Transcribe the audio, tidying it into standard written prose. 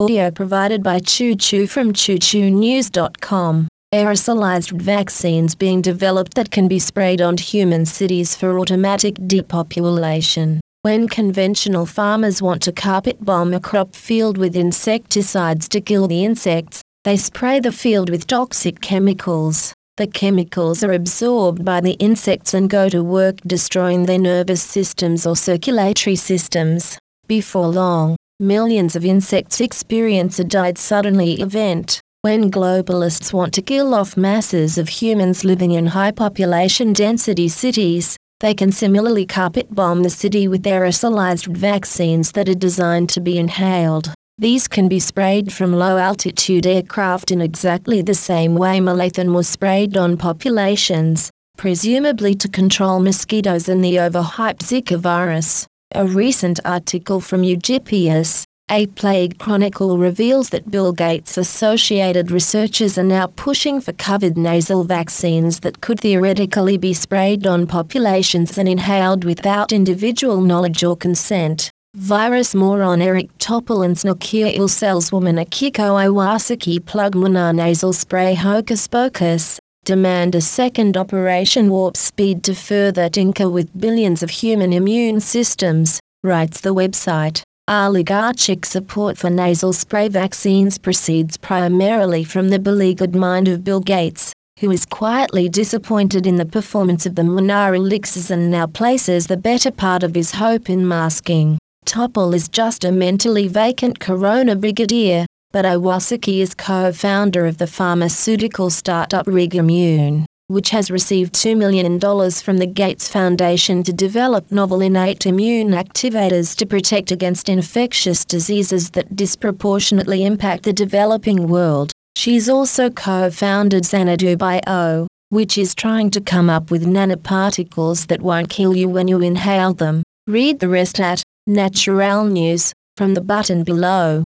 Audio provided by Choo Choo from ChooChooNews.com. Aerosolized vaccines being developed that can be sprayed on human cities for automatic depopulation. When conventional farmers want to carpet bomb a crop field with insecticides to kill the insects, they spray the field with toxic chemicals. The chemicals are absorbed by the insects and go to work destroying their nervous systems or circulatory systems. Before long, millions of insects experience a died suddenly event. When globalists want to kill off masses of humans living in high population density cities, they can similarly carpet bomb the city with aerosolized vaccines that are designed to be inhaled. These can be sprayed from low-altitude aircraft in exactly the same way malathion was sprayed on populations, presumably to control mosquitoes and the overhyped Zika virus. A recent article from Eugippius, a plague chronicle, reveals that Bill Gates-associated researchers are now pushing for covered nasal vaccines that could theoretically be sprayed on populations and inhaled without individual knowledge or consent. Virus moron Eric Topol and Nokia ill saleswoman Akiko Iwasaki plug Munar nasal spray hocus pocus, demand a second Operation Warp Speed to further tinker with billions of human immune systems, writes the website. Oligarchic support for nasal spray vaccines proceeds primarily from the beleaguered mind of Bill Gates, who is quietly disappointed in the performance of the Munar elixirs and now places the better part of his hope in masking. Topol is just a mentally vacant corona brigadier, but Iwasaki is co-founder of the pharmaceutical startup Rigamune, which has received $2 million from the Gates Foundation to develop novel innate immune activators to protect against infectious diseases that disproportionately impact the developing world. She's also co-founded Xanadu Bio, which is trying to come up with nanoparticles that won't kill you when you inhale them. Read the rest at Natural News, from the button below.